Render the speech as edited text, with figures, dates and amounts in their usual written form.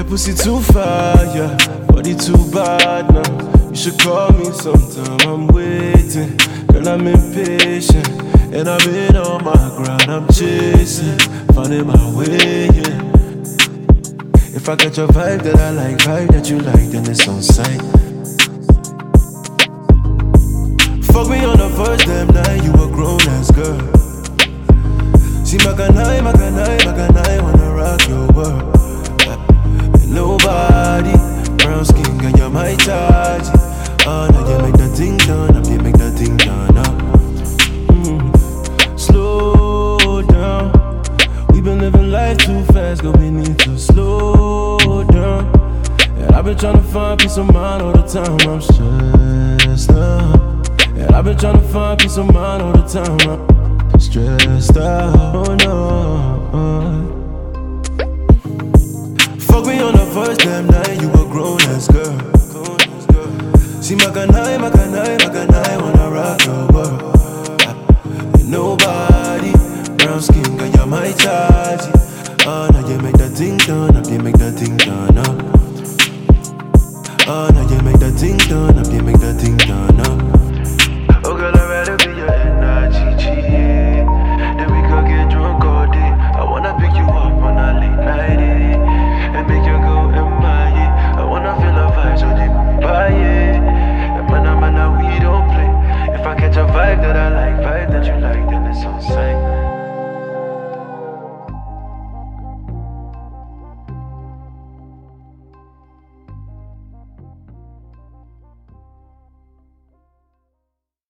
Pussy too fire, body too bad now. You should call me sometime, I'm waiting. Girl, I'm impatient, and I've been on my grind, I'm chasing, finding my way, yeah. If I get your vibe that I like, vibe that you like, then it's on sight. Fuck me on the first damn night, you a grown-ass girl. See, Makanai, wanna rock your world. And nobody, brown skin, girl, you're my charge. Oh, now you make that thing done up, you make that thing done up. Slow down. We've been living life too fast, girl, we need to slow down. And I've been trying to find peace of mind all the time, I'm stressed out. And I've been trying to find peace of mind all the time, I'm stressed out. Oh no. Fuck me on the first damn night, you a grown-ass girl. See, Makanai, wanna rock your world. And nobody, brown skin, girl, you're my charge. Oh, now you make that thing done up, you make that thing done up. Oh, now you make that thing done up, you make that thing done up. Oh, girl, I'd rather be your energy, then we could get drunk all day. I wanna pick you up on a late night, and make you go MIA. I wanna feel a vibe so deep, man, we don't play. If I catch a vibe that I like, vibe that you like, then it's on sight.